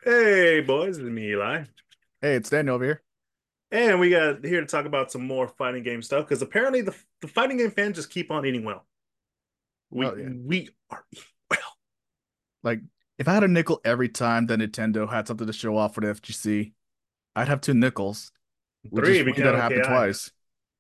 Hey boys, it's me Eli, Hey, it's Daniel over here. and we got here to talk about some more fighting game stuff because apparently the fighting game fans just keep on eating well. We Oh yeah. we are eating well. Like if I had a nickel every time that Nintendo had something to show off for the FGC, I'd have two nickels, which Three, is we funny that count it with happened KI. twice.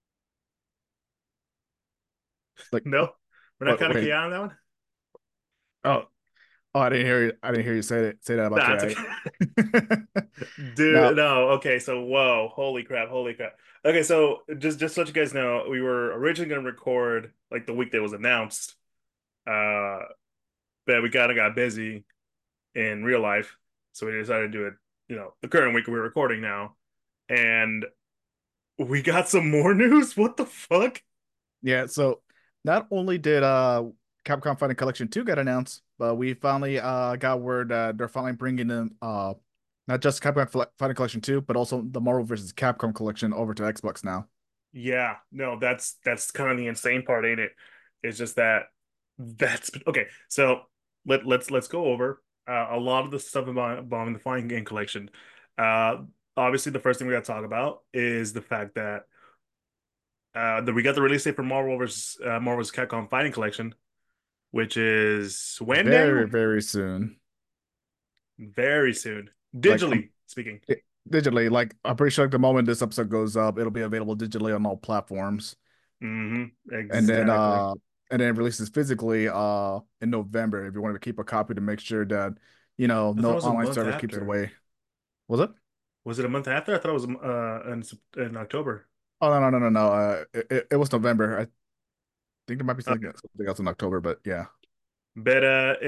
Like No, we're not what counting wait. KI on that one. Oh, oh, I didn't hear you say that about Nah, it's KI. okay. Now, Dude, no. Okay, so whoa, holy crap, holy crap. Okay, so just to let you guys know, we were originally going to record like the week that was announced, uh, but we kind of got busy in real life, so we decided to do it. The current week we're recording now. And we got some more news? What the fuck? yeah, so not only did Capcom Fighting Collection 2 get announced, but we finally got word that they're finally bringing in not just Fighting Collection 2, but also the Marvel vs. Capcom collection over to Xbox now. Yeah, no, that's kind of the insane part, ain't it? It's just that's okay. So let's go over a lot of the stuff about the Flying Game Collection. Uh, Obviously, the first thing we got to talk about is the fact that we got the release date for Marvel's Capcom Fighting Collection, which is when, Very, Daniel? very soon. Very soon, Like digitally speaking. digitally, like I'm pretty sure like the moment this episode goes up, it'll be available digitally on all platforms. And then Exactly. it releases physically in November if you want to keep a copy to make sure that I thought it no was a online month server keeps it after. away. Was it? Was it a month after? I thought it was in October. Oh no. It was November. I think there might be Okay. something else in October, but yeah. But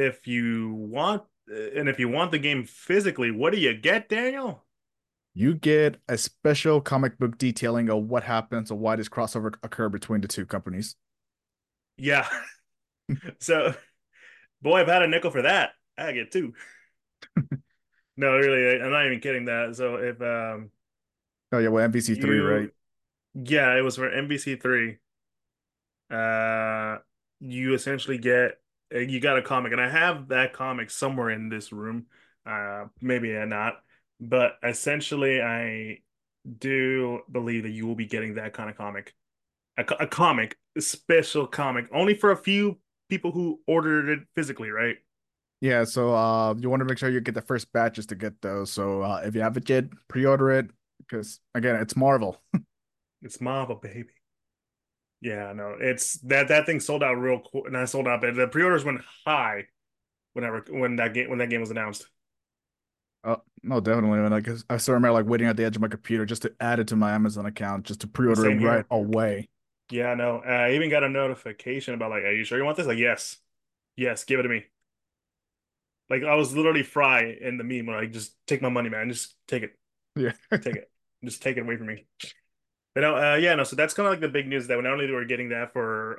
if you want the game physically, what do you get, Daniel? You get a special comic book detailing of what happens or why this crossover occurred between the two companies. Yeah. So, boy, I've had a nickel for that. I get two. No, really, I'm not even kidding that. So if Oh yeah, well MVC3, right? you, yeah, it was for MBC3. Uh, you essentially get you got a comic, and I have that comic somewhere in this room. Maybe not, but essentially, I do believe that you will be getting that kind of comic, a comic, a special comic, only for a few people who ordered it physically, right? Yeah, so you want to make sure you get the first batches to get those. So if you haven't yet, pre-order it because again, it's Marvel. It's Marvel, baby. Yeah, no, it's that thing sold out real quick, not sold out, but the pre-orders went high when that game was announced. Oh, no, definitely. And I still remember like waiting at the edge of my computer just to add it to my Amazon account just to pre-order it Same right here. away. Yeah, no. I even got a notification about like, are you sure you want this? Like, yes, yes, give it to me. Like, I was literally Fry in the meme where like, just take my money, man. Just Yeah. take it, just take it away from me. But no, yeah, no. So that's kind of like the big news that not only we're getting that for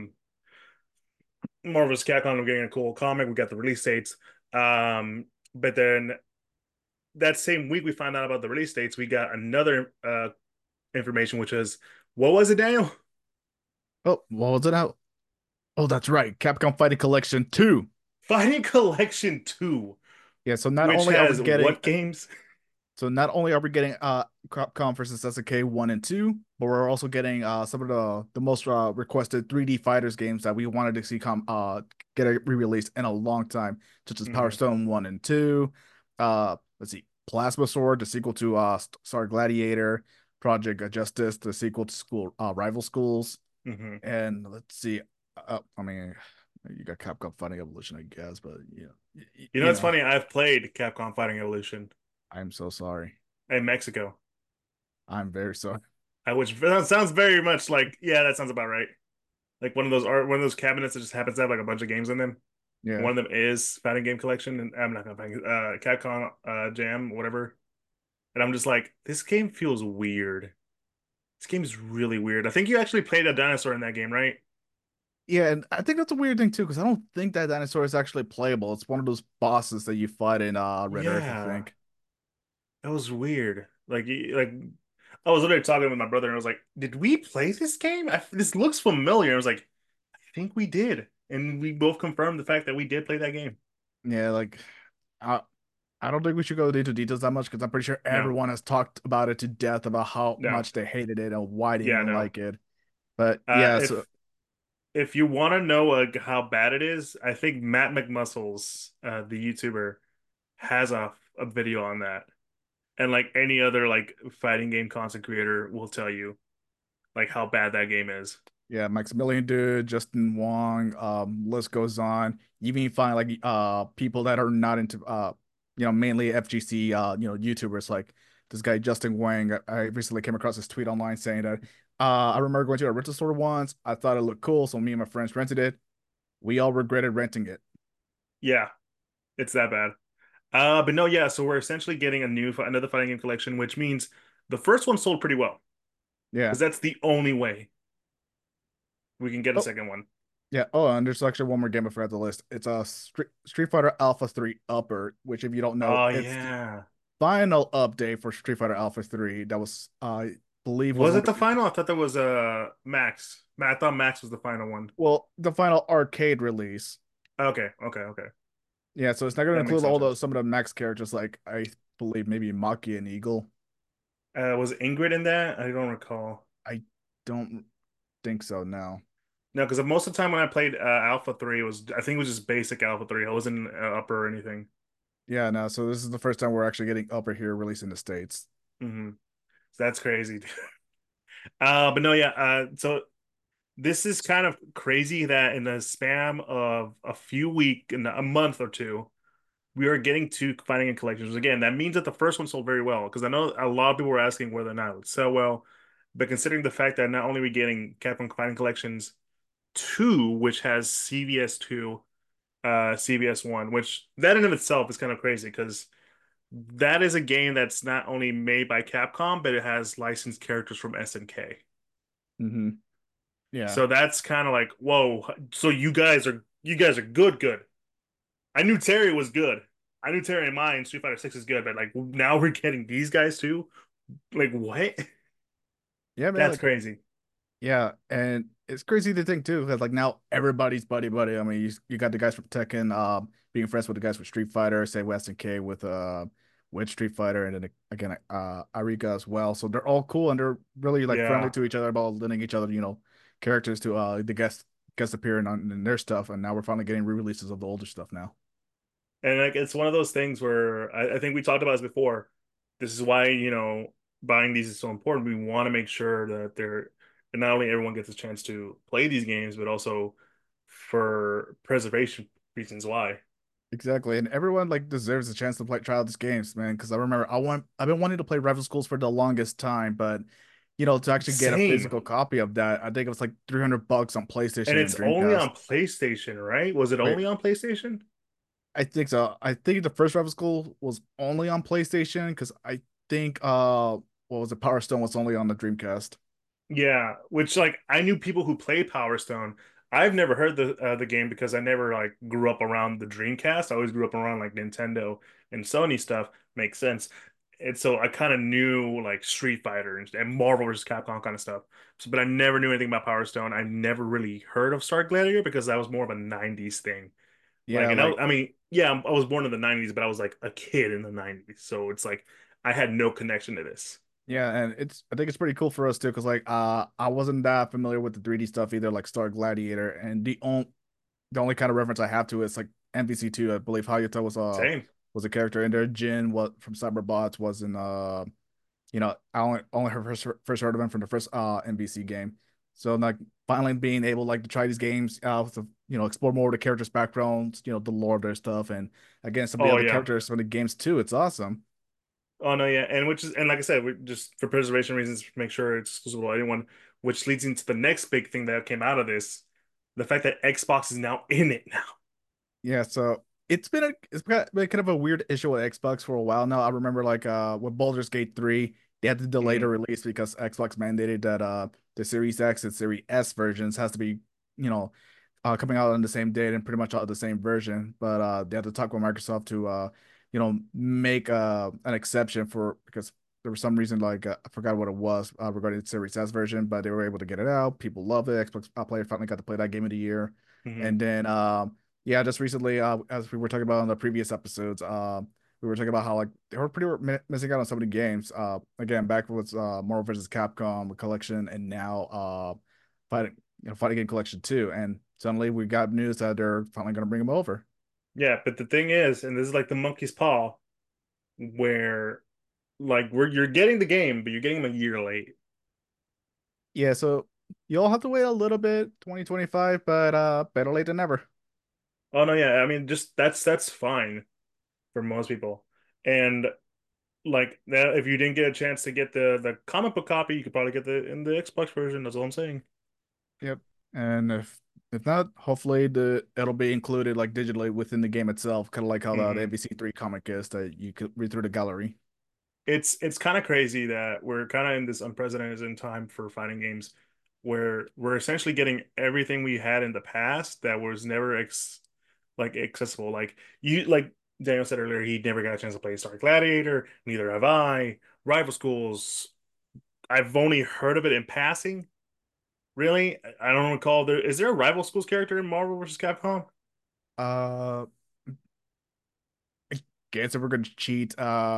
Marvel's Capcom, we're getting a cool comic. We got the release dates. But then that same week we found out about the release dates. We got another information, which was what was it, Daniel? Oh, what was it out? Oh, that's right. Capcom Fighting Collection 2. Fighting Collection 2, Yeah, which has what games? not only are we getting Capcom versus SNK 1 and 2, but we're also getting some of the most requested 3D fighters games that we wanted to see come get a re-release in a long time, such as Power Hmm. Stone 1 and 2. Let's see. Plasma Sword, the sequel to Star Gladiator, Project Justice, the sequel to School Rival Schools, Hmm. and let's see. I mean, you got Capcom Fighting Evolution, I guess, but You know, it's funny. I've played Capcom Fighting Evolution I'm so sorry. in Mexico, I'm very sorry. which sounds very much like, yeah, that sounds about right. Like one of those cabinets that just happens to have like a bunch of games in them. Yeah. One of them is Fighting Game Collection, and I'm not gonna find Capcom Jam, whatever. And I'm just like, this game feels weird. This game is really weird. I think you actually played a dinosaur in that game, right? Yeah, and I think that's a weird thing too, because I don't think that dinosaur is actually playable. It's one of those bosses that you fight in Red Earth, I Yeah, think. that was weird. Like I was literally talking with my brother, and I was like, "Did we play this game? This looks familiar." I was like, "I think we did," and we both confirmed the fact that we did play that game. Yeah, like uh, I don't think we should go into details that much because I'm pretty sure No, everyone has talked about it to death about how no, much they hated it and why they yeah, didn't no. like it. But Uh, yeah, so if you want to know how bad it is, I think Matt McMuscles, the YouTuber, has a video on that, and like any other like fighting game content creator will tell you like how bad that game is. yeah, Maximilian Dude, Justin Wong, list goes on. You even find like people that are not into mainly FGC YouTubers like this guy Justin Wang. I recently came across this tweet online saying that I remember going to a rental store once. I thought it looked cool, so me and my friends rented it. We all regretted renting it. Yeah, it's that bad. But no, yeah. So we're essentially getting another fighting game collection, which means the first one sold pretty well Yeah. because that's the only way we can get a Oh, second one. yeah. Oh, and there's actually one more game I forgot the list. It's a Street Fighter Alpha 3 Upper, which if you don't know, Oh it's the yeah. final update for Street Fighter Alpha 3 that was I believe was Was it only the final? I thought that was Max. I thought Max was the final one. well, the final arcade release. Okay, okay, okay. Yeah, so it's not going to That makes include more all those sense. some of the max characters like I believe maybe Maki and Eagle. Was Ingrid in that? I don't recall. I don't think so now. No, because most of the time when I played Alpha 3, it was I think it was just basic Alpha 3. I wasn't upper or anything. Yeah, no. So this is the first time we're actually getting Upper here released in the States. Hmm. So that's crazy. But no, yeah. So this is kind of crazy that in the spam of a few week in a month or two, we are getting two finding and collections. Again, that means that the first one sold very well because I know a lot of people were asking whether or not it would sell well. But considering the fact that not only are we getting Capcom Finding Collections 2, which has CVS 2, CVS 1, which that in of itself is kind of crazy because that is a game that's not only made by Capcom, but it has licensed characters from SNK. Hmm. Yeah. So that's kind of like, whoa. So you guys are good, good. I knew Terry was good. I knew Terry and mine Street Fighter 6 is good, but like now we're getting these guys too. Like what? Yeah, man. That's Like, crazy. yeah, and it's crazy to think too, because like now everybody's buddy buddy. I mean, you got the guys from Tekken, being friends with the guys from Street Fighter, say West and K with Street Fighter, and then again Arika as well. So they're all cool and they're really like friendly Yeah. to each other about lending each other, characters to the guest appearing on in their stuff. And now we're finally getting re-releases of the older stuff now. And like it's one of those things where I think we talked about this before. This is why, buying these is so important. We want to make sure that they're and not only everyone gets a chance to play these games, but also for preservation reasons why. Exactly, and everyone like deserves a chance to play try out these games, man. Because I remember I've been wanting to play Rival Schools for the longest time, but to actually get a Same. physical copy of that, I think it was like $300 on And PlayStation and it's only Dreamcast. on PlayStation, right? Was it Wait, only on PlayStation? I think so. I think the first Rival School was only on PlayStation because I think what was it? Power Stone was only on the Dreamcast. Yeah, which like I knew people who play Power Stone. I've never heard the game because I never like grew up around the Dreamcast. I always grew up around like Nintendo and Sony stuff. Makes sense. And so I kind of knew like Street Fighter and Marvel vs. Capcom kind of stuff. So, but I never knew anything about Power Stone. I never really heard of Star Gladiator because that was more of a 90s thing. Like, Yeah, and like I mean, yeah, I was born in the 90s, but I was like a kid in the 90s. So it's like I had no connection to this. yeah, and I think it's pretty cool for us too because like I wasn't that familiar with the 3D stuff either, like Star Gladiator, and the only kind of reference I have to is like MVC2. I believe Hayata Same. was a character in there. Jin, what from Cyberbots, was in I only heard first heard of him from the first MVC game. So like finally being able like to try these games to explore more of the characters' backgrounds, the lore of their stuff, and again some of the Oh other yeah. characters from the games too. It's awesome. Oh no, yeah, and which is and like I said, we just for preservation reasons, make sure it's exclusive to anyone. Which leads into the next big thing that came out of this, the fact that Xbox is now in it now. Yeah, so it's been kind of a weird issue with Xbox for a while now. I remember like with Baldur's Gate 3, they had to delay the Hmm. release because Xbox mandated that the Series X and Series S versions has to be, you know, coming out on the same date and pretty much all the same version. But they had to talk with Microsoft to make an exception for because there was some reason like I forgot what it was regarding the Series S version, but they were able to get it out. People love it. Xbox player finally got to play that game of the year. Hmm. And then yeah, just recently, as we were talking about on the previous episodes, we were talking about how like they were pretty missing out on so many games. Again, back with Marvel vs. Capcom collection, and now fighting fighting game collection too. And suddenly we got news that they're finally going to bring them over. Yeah, but the thing is, and this is like the monkey's paw, where like you're getting the game, but you're getting them a year late. Yeah, so you'll have to wait a little bit, 2025, but better late than never. Oh no, yeah, I mean just that's fine for most people. And like now, if you didn't get a chance to get the comic book copy, you could probably get the in the Xbox version. That's all I'm saying. Yep. And if not, hopefully the it'll be included like digitally within the game itself, kind of like how the Hmm. MVC3 comic is that you could read through the gallery. It's kind of crazy that we're kind of in this unprecedented time for fighting games, where we're essentially getting everything we had in the past that was never like accessible. Like you like Daniel said earlier, he never got a chance to play Star Gladiator. Neither have I. Rival Schools. I've only heard of it in passing. Really, I don't recall. Is there a Rival Schools character in Marvel vs. Capcom? Uh, I guess if we're gonna cheat,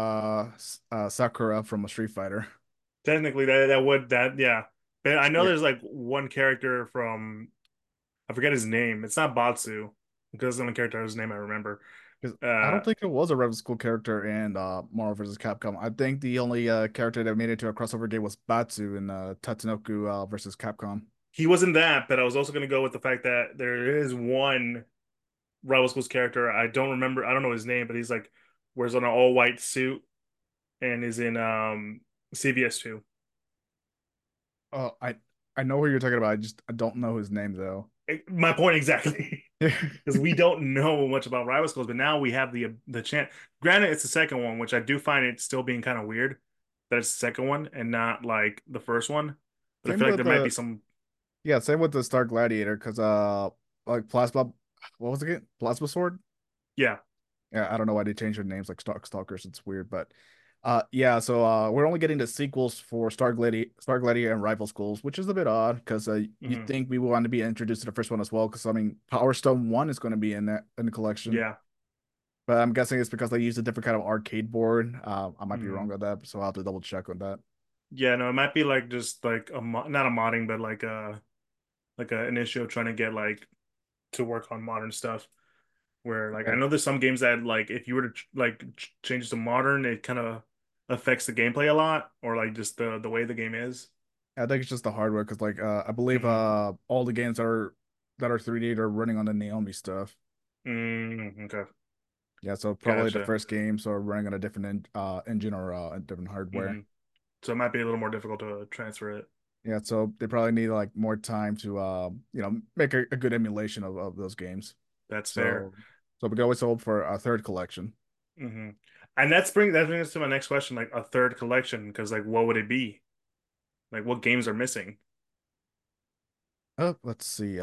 Sakura from a Street Fighter. Technically, that would that yeah. But I know Yeah, there's like one character from I forget his name. It's not Batsu because it's the only character whose name I remember. because I Uh, don't think there was a Rebel School character in Marvel vs. Capcom. I think the only character that made it to a crossover game was Batsu in Tatsunoko versus Capcom. he wasn't that, but I was also going to go with the fact that there is one Rival Schools character. I don't remember. I don't know his name, but he's like wears on an all white suit and is in CVS 2. Oh, I know who you're talking about. I don't know his name though. My point exactly. Because we don't know much about rival schools, but now we have the chance. Granted, it's the second one, which I do find it still being kind of weird that it's the second one and not like the first one. But I Same feel like with there might be the some. Yeah, same with the Star Gladiator because like Plasma, what was it again? Plasma Sword. Yeah. Yeah, I don't know why they changed their names like Stalkers. It's weird, but yeah. So we're only getting the sequels for Star Gladiator and Rival Schools, which is a bit odd because you Hmm. think we want to be introduced to the first one as well. Because I mean, Power Stone One is going to be in the collection, Yeah. but I'm guessing it's because they used a different kind of arcade board. I might be Hmm. wrong on that, so I'll have to double check on that. Yeah. No, it might be like just like not a modding, but like an issue of trying to get like to work on modern stuff. Where like I Yeah, know there's some games that like if you were to change to modern, it kind of affects the gameplay a lot, or like just the way the game is. I think it's just the hardware because like I believe Hmm. all the games that are 3D are running on the Naomi stuff. Okay. Yeah, so probably the Gotcha. first games are running on a different engine or a different hardware. Hmm. So it might be a little more difficult to transfer it. Yeah, so they probably need like more time to make a good emulation of those games. That's fair. So we can always hope for a third collection. Hmm. And that brings us to my next question, like a third collection, because like what would it be? Like what games are missing? Oh, let's see.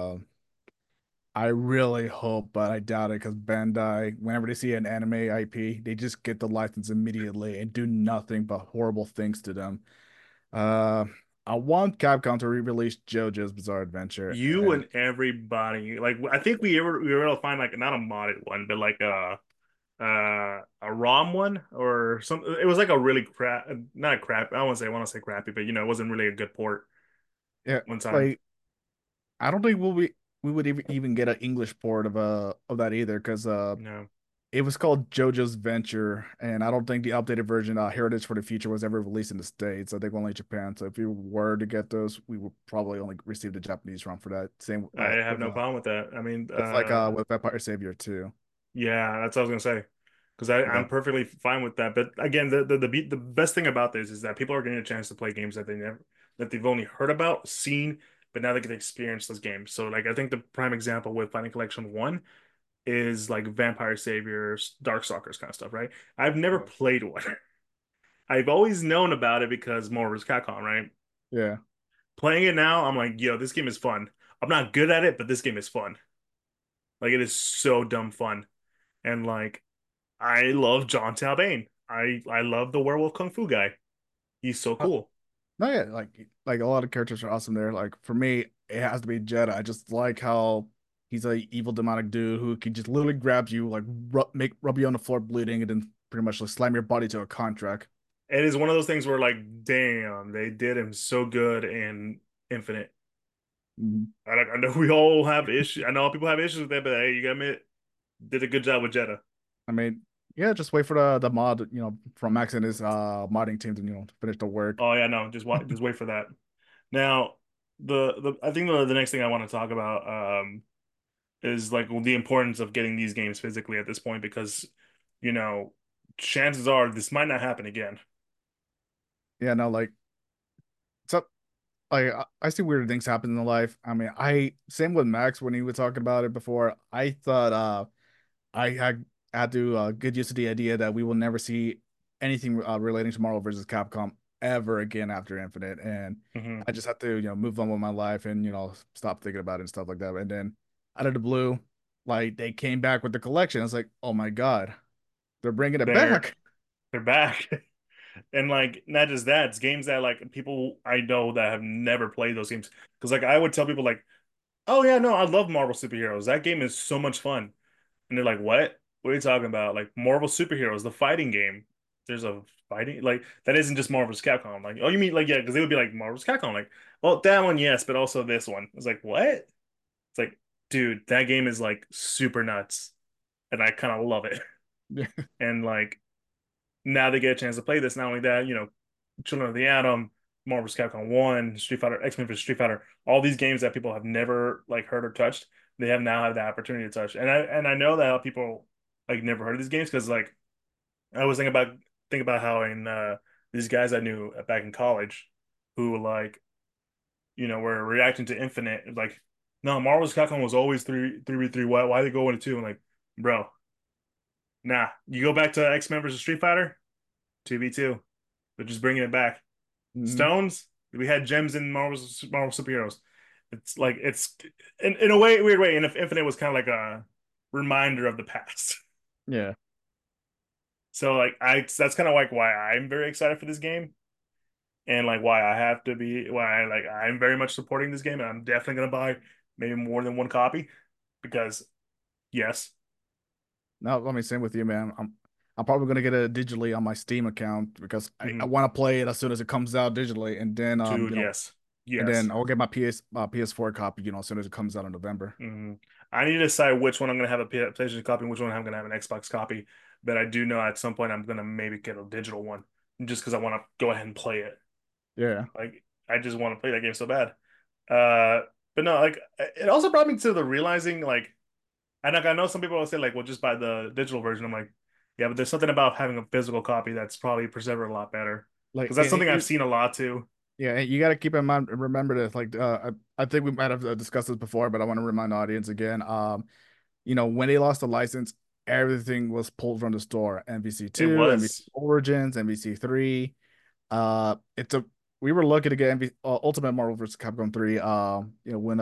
I really hope, but I doubt it because Bandai, whenever they see an anime IP, they just get the license immediately and do nothing but horrible things to them. Uh, I want Capcom to re-release JoJo's Bizarre Adventure, You and and everybody, like I think we were able to find like not a modded one, but like a ROM one or some. It was like a really crap, not a crap. I want to say crappy, but you know, it wasn't really a good port yeah, one time. like I don't think we would even get an English port of that either because No, it was called JoJo's Venture, and I don't think the updated version, Heritage for the Future, was ever released in the States. I think only Japan. So if you were to get those, we would probably only receive the Japanese ROM for that. Same I have no problem with that. I mean, it's like with Vampire Savior too. yeah, that's what I was gonna say. Because Yeah, I'm perfectly fine with that. But again, the best thing about this is that people are getting a chance to play games that they've only heard about, seen, but now they can experience those games. So like I think the prime example with Fighting Collection 1 is like Vampire Saviors, Darkstalkers kind of stuff, right? I've never yeah, played one. I've always known about it because Marvel vs. Capcom, right? yeah. Playing it now, I'm like, yo, this game is fun. I'm not good at it, but this game is fun. Like it is so dumb fun. And like I love John Talbane. I love the werewolf kung fu guy. He's so Uh, cool. no, yeah, like a lot of characters are awesome there. Like for me, it has to be Jeddah. I just like how He's a evil demonic dude who can just literally grab you, like rub you on the floor bleeding, and then pretty much like slam your body to a contract. It is one of those things where like, damn, they did him so good in Infinite. Mhm. I know we all have issues. I know people have issues with that, but hey, you gotta admit, did a good job with Jeddah. I mean, yeah, just wait for the mod, from Max and his modding team to to finish the work. Oh yeah, no, just wait for that. Now, the I think the next thing I want to talk about is like the importance of getting these games physically at this point because you know chances are this might not happen again. Yeah, no, like so like I see weird things happen in life. I mean, I same with Max when he was talking about it before. I thought I had to get used to the idea that we will never see anything relating to Marvel versus Capcom ever again after Infinite, and Hmm. I just had to move on with my life and stop thinking about it and stuff like that. And then out of the blue, like they came back with the collection. I was like, oh my god, they're bringing it They're back. they're back. And like not just that, it's games that like people I know that have never played those games. Because like I would tell people like, oh yeah, no, I love Marvel superheroes. That game is so much fun. And they're like, what? What are you talking about? Like Marvel superheroes, the fighting game. There's a fighting like that isn't just Marvel's Capcom. Like, oh, you mean like yeah, because they would be like Marvel's Capcom. Like, well, that one, yes, but also this one. It's like, what? It's like, dude, that game is like super nuts. And I kind of love it. And like now they get a chance to play this. Not only that, Children of the Atom, Marvel's Capcom 1, Street Fighter, X-Men vs. Street Fighter, all these games that people have never like heard or touched, they have now had the opportunity to touch. And I know that people like never heard of these games because like I was think about how in these guys I knew back in college who like were reacting to Infinite like no Marvel's Capcom was always 3v3 why they go into two and like bro nah you go back to X-Men versus Street Fighter 2v2 they're just bringing it back. Mhm. Stones, we had gems in Marvel superheroes. It's like it's in a way weird way. And if Infinite was kind of like a reminder of the past. Yeah. So like that's kind of like why I'm very excited for this game and like why I have to be why I'm very much supporting this game and I'm definitely gonna buy maybe more than one copy because yes, No, let me same with you, man. I'm probably gonna get it digitally on my Steam account because I hmm want to play it as soon as it comes out digitally, and then dude, yes, and yes. then I'll get my PS4 copy, as soon as it comes out in November. hmm I need to decide which one I'm gonna have a PlayStation copy and which one I'm gonna have an Xbox copy. But I do know at some point I'm gonna maybe get a digital one just because I want to go ahead and play it. Yeah. Like I just want to play that game so bad. But no, like it also brought me to the realizing like I know some people will say like, well, just buy the digital version. I'm like, yeah, but there's something about having a physical copy that's probably preserved a lot better Like because that's something I've seen a lot too. yeah, you got to keep in mind, remember this. Like, I think we might have discussed this before, but I want to remind the audience again. When they lost the license, everything was pulled from the store. MVC It 2, MVC was. Origins, MVC 3. It's a We were lucky to get Ultimate Marvel vs. Capcom 3. When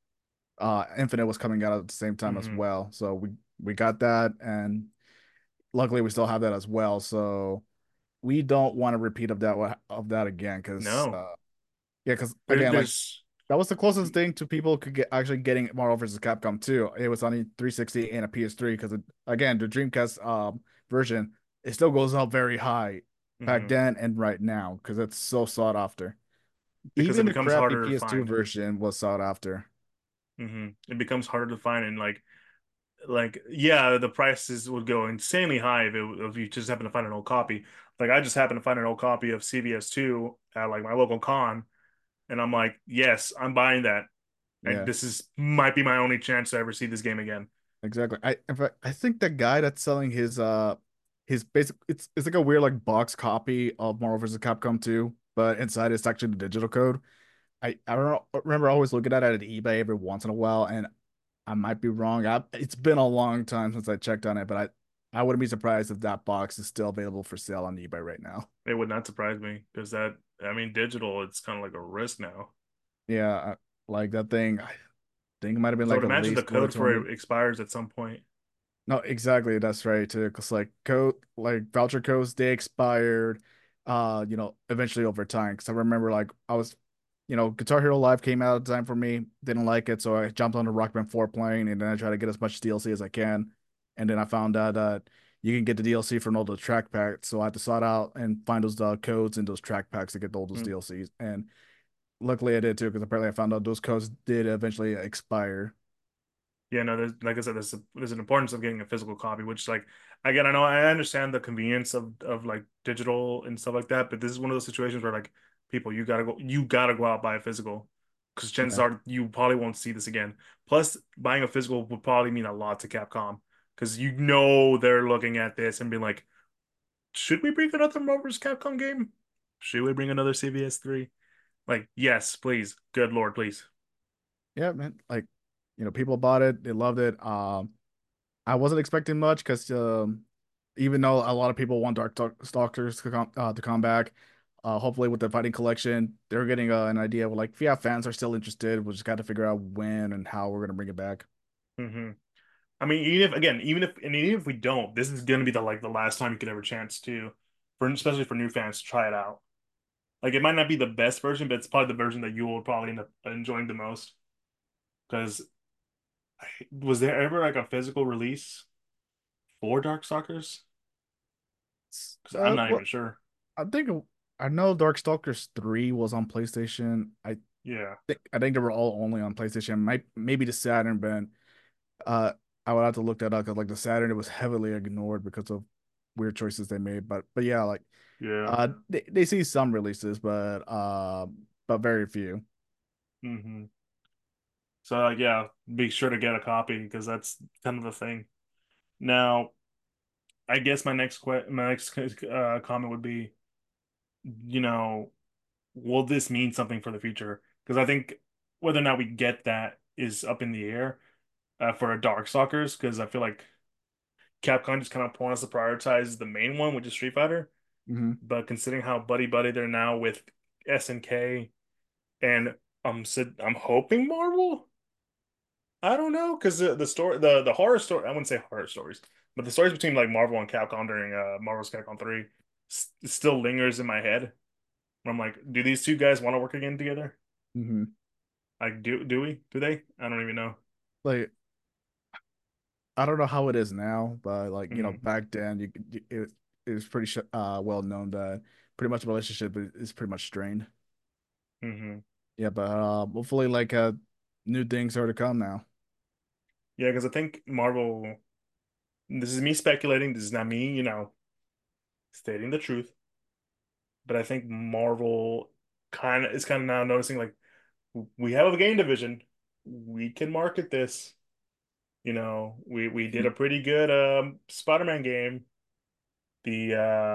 Infinite was coming out at the same time as Hmm. well. So we got that, and luckily we still have that as well. So we don't want a repeat of that again, because No, yeah, because again, like there's that was the closest thing to people could get actually getting Marvel vs. Capcom 2. It was on a 360 and a PS3 because again, the Dreamcast version, it still goes up very high back mhm. then and right now because it's so sought after. Because it Even the becomes crappy harder to PS2 find. version was sought after. It becomes harder to find and like yeah, the prices would go insanely high if you just happen to find an old copy. Like I just happened to find an old copy of CVS2 at like my local con, and I'm like, yes, I'm buying that. Yeah, This is might be my only chance to ever see this game again. exactly. In fact, I think the guy that's selling his basic it's like a weird like box copy of Marvel vs. Capcom 2, but inside it's actually the digital code. I don't know, remember always looking at it at eBay every once in a while, and I might be wrong. It's been a long time since I checked on it, but I wouldn't be surprised if that box is still available for sale on eBay right now. It would not surprise me because I mean, digital, it's kind of like a risk now. Yeah, like that thing. I think it might have been Because I like would a imagine late the code for 2020. it expires at some point. No, exactly. That's right too. Because like voucher codes, they expired. Eventually over time. Because I remember like I was Guitar Hero Live came out at the time for me. Didn't like it, so I jumped on the Rock Band 4 playing, and then I tried to get as much DLC as I can. And then I found out that you can get the DLC from all the track packs. So I had to sort out and find those codes in those track packs to get all those Mm. DLCs. And luckily I did too, because apparently I found out those codes did eventually expire. Yeah, no, there's like I said, there's an importance of getting a physical copy, which like again, I know I understand the convenience of like digital and stuff like that, but this is one of those situations where like people you gotta go out buy a physical because chances Yeah. are you probably won't see this again. Plus, buying a physical would probably mean a lot to Capcom because they're looking at this and being like, should we bring another Marvel's Capcom game? Should we bring another CVS 3? Like, yes, please. Good Lord, please. Yeah, man. Like, people bought it, they loved it. I wasn't expecting much because even though a lot of people want Stalkers to come back, hopefully with the Fighting Collection, they're getting an idea of like, yeah, fans are still interested. We just got to figure out when and how we're gonna bring it back. Hmm. I mean, even if we don't, this is gonna be the last time you could ever chance to, for especially for new fans to try it out. Like it might not be the best version, but it's probably the version that you will probably end up enjoying the most. Because was there ever like a physical release for Darkstalkers? Because I'm not even Well, sure. I think I know Darkstalkers 3 was on PlayStation. Yeah, I think they were all only on PlayStation. Maybe the Saturn, but uh, I would have to look that up because like the Saturn, it was heavily ignored because of weird choices they made. But yeah, like yeah. they see some releases, but very few. Hmm. So like, yeah, be sure to get a copy because that's kind of the thing. Now, I guess my next comment would be, you know, will this mean something for the future? Because I think whether or not we get that is up in the air for a Darkstalkers, because I feel like Capcom just kind of wants to prioritize the main one, which is Street Fighter. Hmm. But considering how buddy they're now with SNK, and I'm hoping Marvel. I don't know because the story the horror story I wouldn't say horror stories, but the stories between like Marvel and Capcom during Marvel's Capcom 3 still lingers in my head. I'm like, do these two guys want to work again together? Hmm. Like, do we? Do they? I don't even know. Like I don't know how it is now, but like Hmm. back then, it was pretty well known that pretty much the relationship is pretty much strained. Hmm. Yeah, but hopefully like new things are to come now. Yeah, because I think Marvel. This is me speculating. This is not me, stating the truth. But I think Marvel kind of now noticing like we have a game division. We can market this. We did a pretty good Spider-Man game. The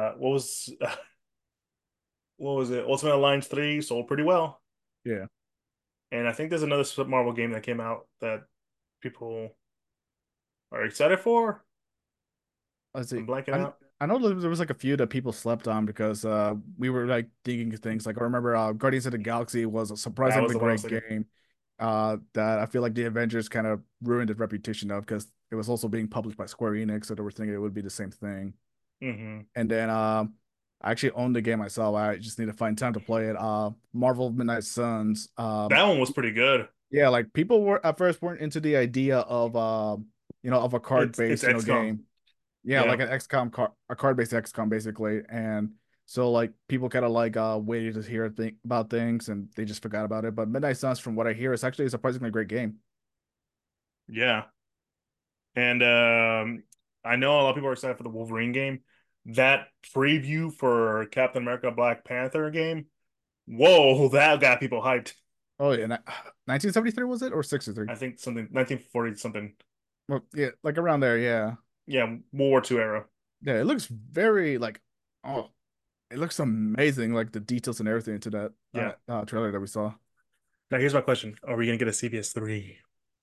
what was it? Ultimate Alliance 3 sold pretty well. Yeah. And I think there's another Marvel game that came out that people are excited for. Let's see. I'm blanking I out. I know there was like a few that people slept on because we were like thinking things like I remember Guardians of the Galaxy was a That was surprisingly the one I was great thinking. game that I feel like the Avengers kind of ruined its reputation of because it was also being published by Square Enix, so they were thinking it would be the same thing. Hmm. And then I actually owned the game myself. I just need to find time to play it. Marvel Midnight Suns. That one was pretty good. Yeah, like people were at first weren't into the idea of of a It's card-based, XCOM. game. Yeah, like Yeah. an XCOM card, a card-based XCOM basically. And so like people kind of like waited to hear about things and they just forgot about it. But Midnight Suns, from what I hear, is actually a surprisingly great game. Yeah. And I know a lot of people are excited for the Wolverine game. That preview for Captain America Black Panther game, whoa, that got people hyped. Oh yeah, 1973 was it or 63? I think something 1940 something. Well, yeah, like around there, yeah. Yeah, World War II era. Yeah, it looks very like oh, it looks amazing, like the details and everything into that Yeah. trailer that we saw. Now here's my question. Are we gonna get a CBS 3?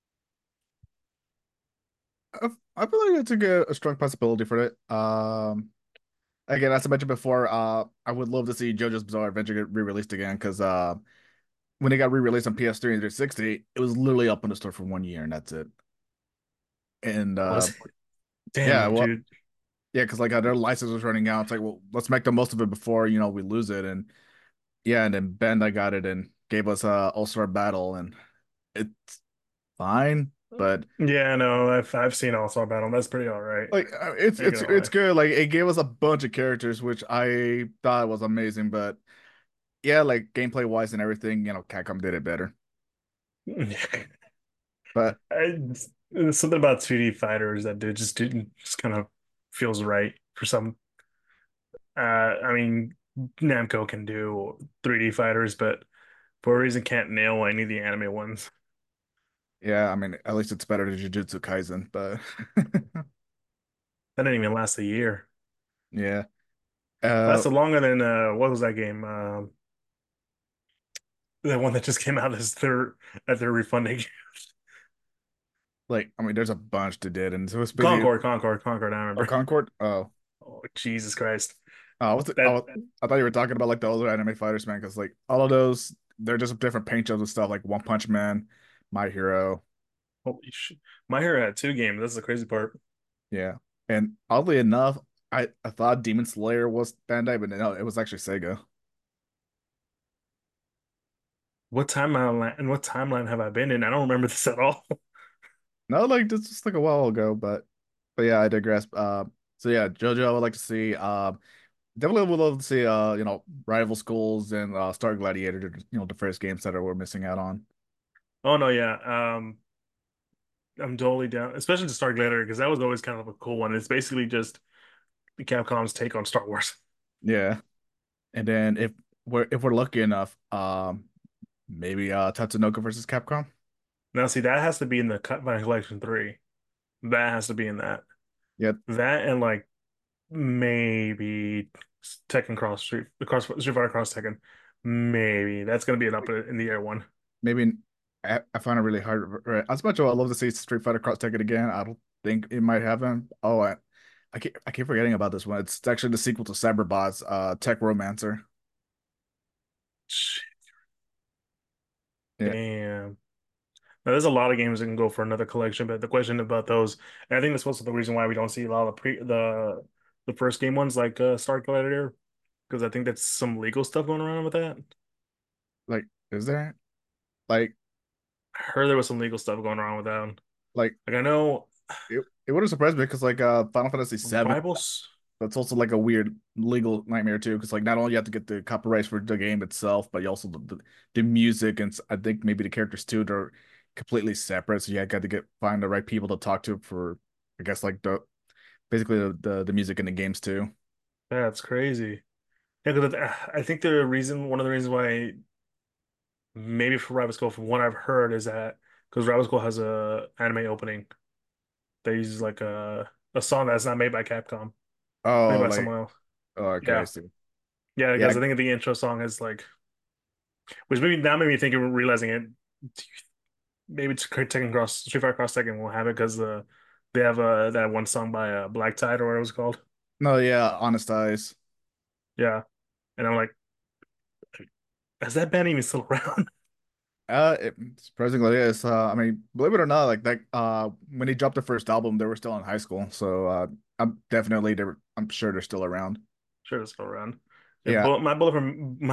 I feel like it's a strong possibility for it. Again, as I mentioned before, I would love to see JoJo's Bizarre Adventure get re-released again because when it got re-released on PS3 and 360, it was literally up in the store for 1 year and that's it. And Was it? yeah, Damn, well, dude. yeah, because like their license was running out. It's like, well, let's make the most of it before we lose it. And yeah, and then Bandai got it, and gave us All-Star Battle, and it's fine, but Yeah, no, I've seen All Star Battle. That's pretty all right. like it's Ain't it's gonna it's lie. good. Like it gave us a bunch of characters, which I thought was amazing. But yeah, like gameplay wise and everything, Capcom did it better. But There's something about 2D fighters that dude just didn't just kind of feels right for some. I mean, Namco can do 3D fighters, but for a reason can't nail any of the anime ones. yeah, I mean, at least it's better than Jujutsu Kaisen. But That didn't even last a year. yeah, uh, Lasted longer than what was that game? The one that just came out as they're refunding. like I mean, there's a bunch to did, and so it's basically Concord. I oh remember. Concord. Oh, Oh, Jesus Christ. I That was, I thought you were talking about like the older anime fighters, man, because like all of those, they're just different paint jobs and stuff, like One Punch Man, My Hero. holy shit. My Hero had two games. That's the crazy part. Yeah. And oddly enough, I thought Demon Slayer was Bandai, but no, it was actually Sega. What timeline have I been in? I don't remember this at all. No, like this was like a while ago, but yeah, I digress. So yeah, JoJo I would like to see. Definitely would love to see Rival Schools and Star Gladiator, the first games that we're missing out on. Oh no, yeah. I'm totally down, especially to Star Gladiator because that was always kind of a cool one. It's basically just Capcom's take on Star Wars. Yeah. And then if we're lucky enough, maybe Tatsunoko versus Capcom. Now, see, that has to be in the Cut by Collection 3. That has to be in that. Yeah, That and like maybe Street Fighter Cross Tekken. Maybe that's gonna be an up in the air one. maybe I find it really hard. Right? As much as I love to see Street Fighter Cross Tekken again, I don't think it might happen. Oh, I keep forgetting about this one. It's actually the sequel to Cyberbots, Tech Romancer. Yeah, Damn. Now, there's a lot of games that can go for another collection, but the question about those, and I think that's also the reason why we don't see a lot of the first game ones like Star Gladiator, because I think that's some legal stuff going around with that. like is there like I heard there was some legal stuff going around with that one. like Like I know it would have surprised me because like Final Fantasy VII, Rivals. that's also like a weird legal nightmare too. Because like not only you have to get the copyrights for the game itself, but you also the music and I think maybe the characters too. They're completely separate, so you got to find the right people to talk to for I guess like the basically the music in the games too. That's crazy. Yeah, because I think one of the reasons why maybe for Rival School, from what I've heard, is that because Rival School has a anime opening, they use like a song that's not made by Capcom, made Oh, by like someone else. oh, okay, I Yeah, see. yeah, Yeah, because I think the intro song is like, which maybe now made me think of realizing it. Maybe it's Tekken Cross Street Fighter Cross Tekken will have it because they have that one song by Black Tide or whatever it was called. no, yeah, Honest Eyes. Yeah, and I'm like, is that band even still around? Surprisingly, yes. I mean, believe it or not, like that. When he dropped the first album, they were still in high school, so I'm sure they're still around. Sure, it's still around. Yeah, Yeah. my bullet for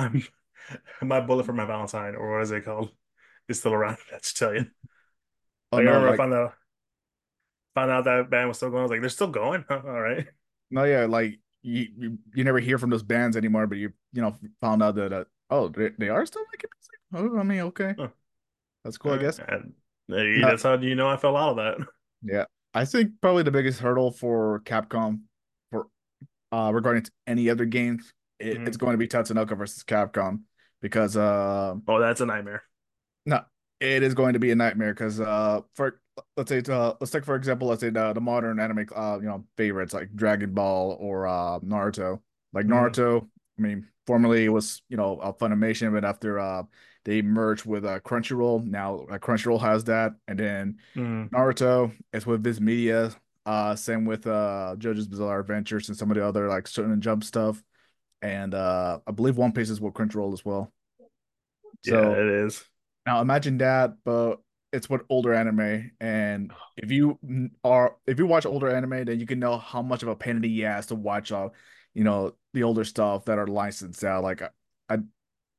my bullet for my Valentine, or what is it called? Is still around. That's to tell you. Oh Like I no, remember like found out that band was still going. I was like, they're still going. Huh, all right. no, yeah, like you never hear from those bands anymore, but you found out that oh they are still making music. Oh, I mean, okay, Huh. that's cool, I guess. And No, that's how you know I fell out of that. yeah, I think probably the biggest hurdle for Capcom for regarding to any other games, it's Mhm. going to be Tatsunoko versus Capcom because Oh, that's a nightmare. no, it is going to be a nightmare because for let's take for example let's say the modern anime favorites like Dragon Ball or Naruto. Like Mm-hmm. Naruto, I mean formerly it was Funimation, but after they merged with Crunchyroll, now Crunchyroll has that, and then Mm-hmm. Naruto is with Viz Media. Same with JoJo's Bizarre Adventures and some of the other like Shonen Jump stuff, and I believe One Piece is with Crunchyroll as well. Yeah, So it is. now imagine that, but it's with older anime. And if you watch older anime, then you can know how much of a pain in the ass to watch the older stuff that are licensed out. Like I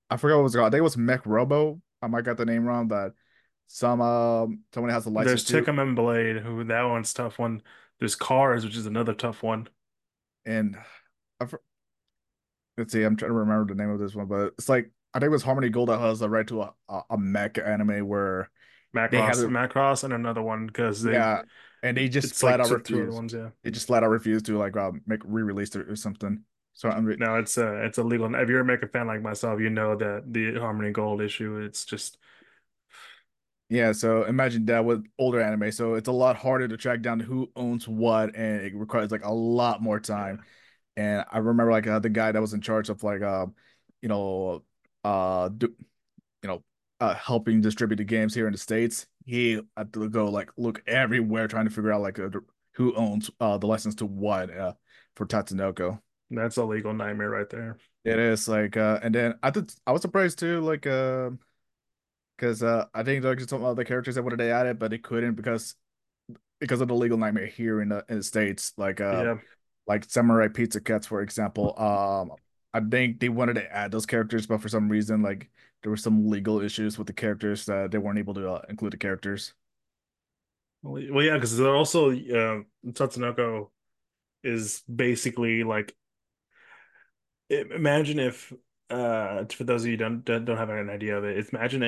I forgot what it was called. I think it was Mech Robo. I might got the name wrong, but someone has a license There's to. Tikkum and Blade, who that one's a tough one. There's Cars, which is another tough one. And I, let's see, I'm trying to remember the name of this one, but it's like I think it was Harmony Gold that has the right to a mech anime where they had Macross, it. Macross, and another one because they Yeah, and they just it's flat like out two other refused. ones. Yeah. They just flat out refused to like make re-release it or something. So No, it's illegal. If you're a Mecha fan like myself, you know that the Harmony Gold issue, it's just yeah, so imagine that with older anime. So it's a lot harder to track down who owns what, and it requires like a lot more time. yeah. And I remember like the guy that was in charge of like you know, do, you know, helping distribute the games here in the States. He had to go like look everywhere trying to figure out like who owns the license to what for Tatsunoko. That's a legal nightmare right there. It is like and then I was surprised too like because I think there's some other characters that wanted to add it but they couldn't because of the legal nightmare here in the States Yeah. like Samurai Pizza Cats for example. I think they wanted to add those characters but for some reason like there were some legal issues with the characters that they weren't able to include the characters. Well, yeah, because they're also Tatsunoko is basically like imagine if for those of you who don't have an idea of it, imagine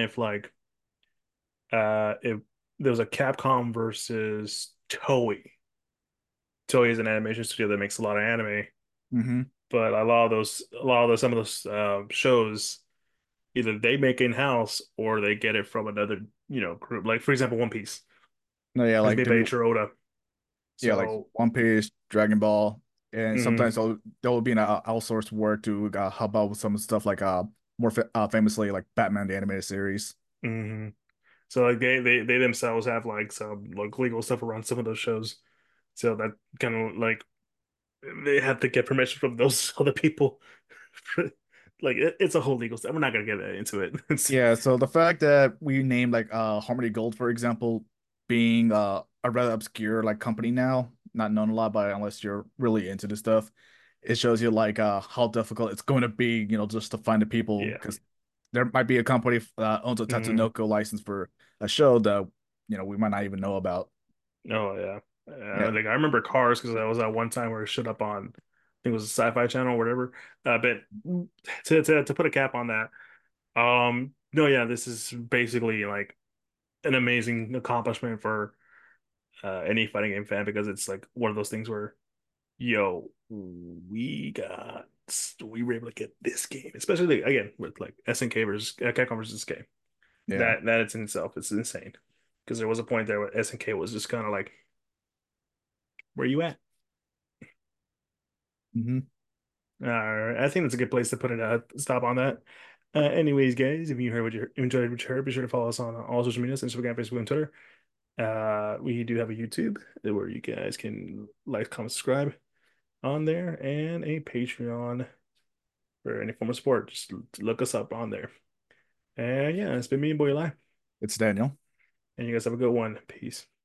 if there was a Capcom versus Toei. Toei is an animation studio that makes a lot of anime, Hmm. but some of those shows either they make in-house or they get it from another, group. Like for example, One Piece No, yeah, is like made by Eiichiro Oda. yeah, like So, One Piece, Dragon Ball, and mhm, sometimes they'll be an outsourced work to help out with some stuff like more famously like Batman the animated series. mhm. So like they themselves have like some like legal stuff around some of those shows. So that kind of like they have to get permission from those other people. Like it's a whole legal stuff. We're not gonna get into it. Yeah, so the fact that we named like Harmony Gold, for example, being a rather obscure like company now, not known a lot by unless you're really into this stuff, it shows you like how difficult it's going to be, just to find the people Yeah. because there might be a company that owns a Mhm. Tatsunoko license for a show that we might not even know about. Oh yeah. Yeah. Like I remember Cars because that was that one time where it showed up on, I think it was a Sci-Fi Channel or whatever. But to put a cap on that, no, yeah, this is basically like an amazing accomplishment for any fighting game fan because it's like one of those things where, yo, we were able to get this game, especially again with like SNK versus Capcom versus SK. Yeah. That it's in itself, it's insane because there was a point there where SNK was just kind of like, where you at? Hmm. I think that's a good place to put it. Stop on that. Anyways, guys, if you heard what you enjoyed what you heard, be sure to follow us on all social medias, Instagram, Facebook, and Twitter. We do have a YouTube where you guys can like, comment, subscribe on there, and a Patreon for any form of support. Just look us up on there. And yeah, it's been me and Boy Life. It's Daniel. And you guys have a good one. Peace.